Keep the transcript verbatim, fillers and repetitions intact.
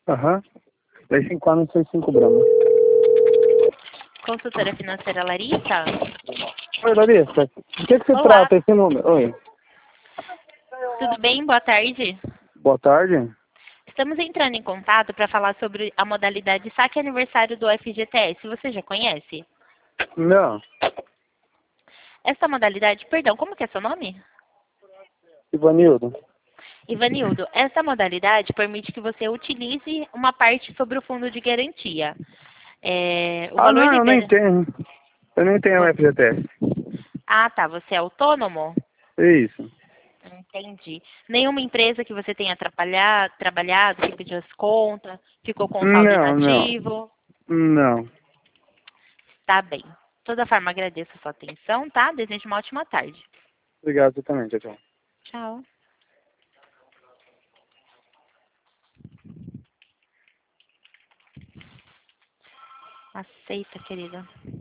Aham. dez cinco quatro seis cinco Brahma. Consultora financeira Larissa? Oi, Larissa. O que, que você Olá. trata esse número? Oi. Tudo bem? Boa tarde. Boa tarde. Estamos entrando em contato para falar sobre a modalidade saque aniversário do F G T S. Você já conhece? Não. Essa modalidade, perdão, como que é seu nome? Ivanildo. Ivanildo, essa modalidade permite que você utilize uma parte sobre o fundo de garantia. É, o Ah, valor não, eu nem libera... tenho. Eu nem tenho F G T S. Ah, tá. Você é autônomo? Isso. Entendi. Nenhuma empresa que você tenha atrapalhado, trabalhado, que pediu as contas, ficou com saldo Não, não. inativo? Não. Tá bem. De toda forma, agradeço a sua atenção, tá? Desejo uma ótima tarde. Obrigado, você também. Tchau, tchau. Tchau. Aceita, querida.